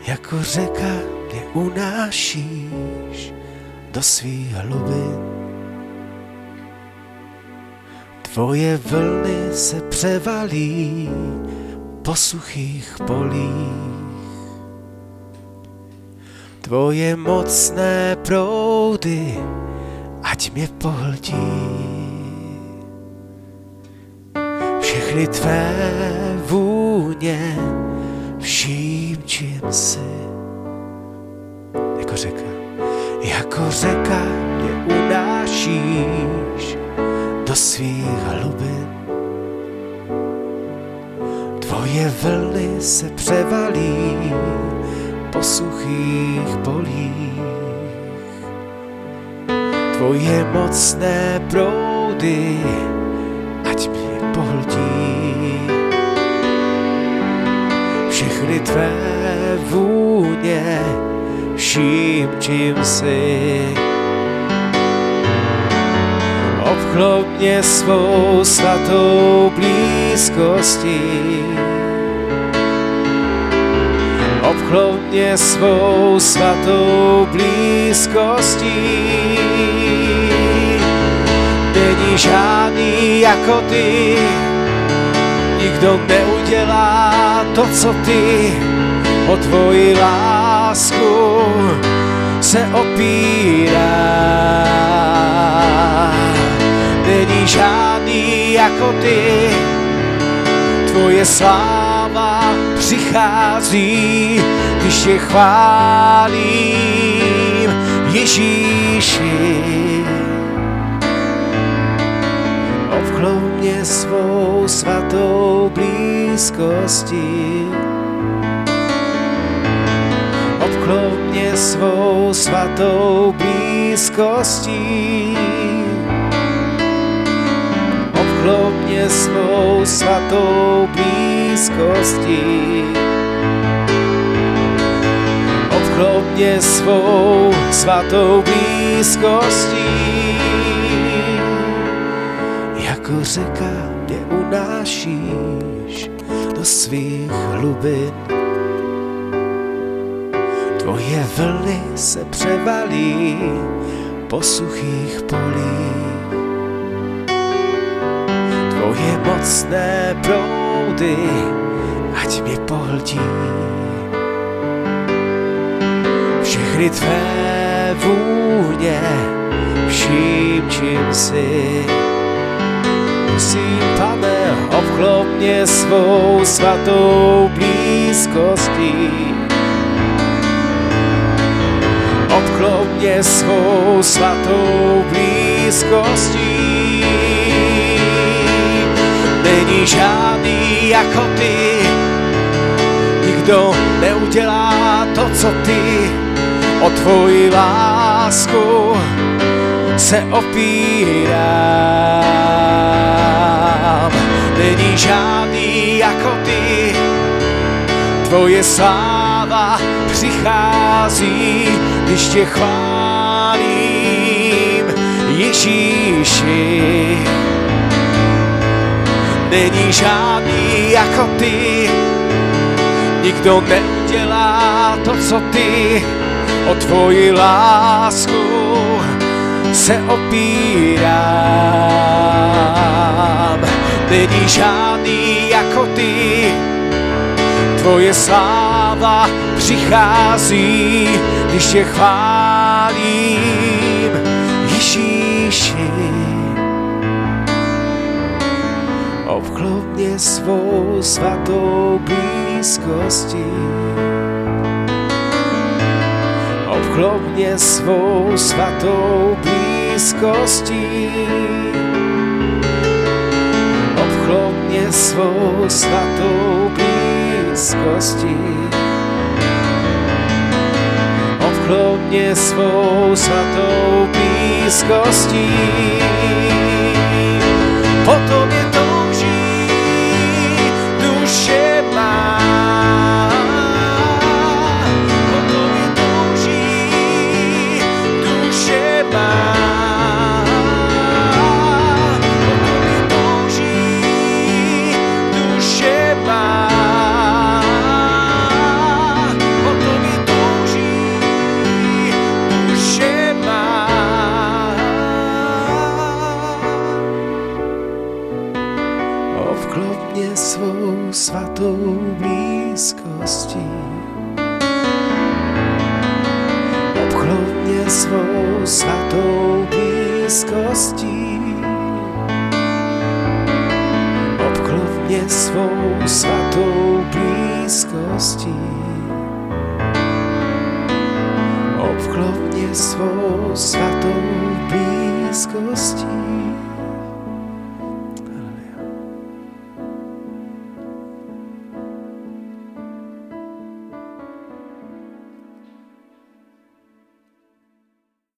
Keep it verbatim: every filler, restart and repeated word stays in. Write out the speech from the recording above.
Jako řeka mě unášíš do svých hlubin. Tvoje vlny se převalí po suchých polích. Tvoje mocné proudy ať mě pohltí. Všechny tvé vůně vším, čím jsi. Jako řeka, jako řeka mě unášíš do svých hlubin. Tvoje vlny se převalí po suchých polích. Tvoje mocné proudy ať mě pohltí. Všechny tvé vůně vším, čím jsi. Obklop mě svou svatou blízkostí. Obklop mě svou svatou blízkostí. Není žádný jako ty, nikdo neudělá to, co ty. O tvoji lásku se opírá. Není žádný jako ty, tvoje sláva přichází, když tě chválím, Ježíši. Obklop mě svou svatou blízkostí. Obklop mě svou svatou blízkostí. Obklop mě svou svatou blízkostí. Obklop mě svou svatou blízkostí. Jako řeka mě unášíš do svých hlubin. Tvoje vlny se převalí po suchých polích. Tvoje mocné proudy ať mě pohltí. Všechny tvé vůně vším, čím jsi. Prosím, Pane, obklop mě svou svatou blízkostí. Obklop mě svou svatou blízkostí. Není žádný jako ty, nikdo neudělá to, co ty. O tvoji lásku se opírám. Není žádný jako ty, tvoje sláva přichází, když tě chválím, Ježíši. Není žádný jako ty, nikdo neudělá to, co ty. O tvoji lásku se opírám. Není žádný jako ty, tvoje sláva přichází, když tě chválím, Ježíši. Obklop mě svou svatou blízkostí. Obklop mě svou svatou blízkostí. Obklop mě svou svatou blízkostí. Obklop mě svou svatou blízkostí. Potom je touží duše má. Potom je touží duše má. Potom je touží duše má. Potom obklop mě svou svatou blízkostí. Obklop mě svou svatou blízkostí. Obklop mě svou svatou blízkostí. Obklop mě svou svatou blízkostí.